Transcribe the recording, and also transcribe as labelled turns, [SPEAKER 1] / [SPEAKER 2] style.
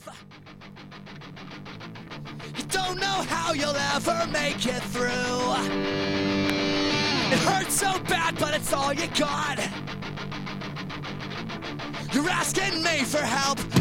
[SPEAKER 1] You don't know how you'll ever make it through. It hurts so bad, but it's all you got. You're asking me for help,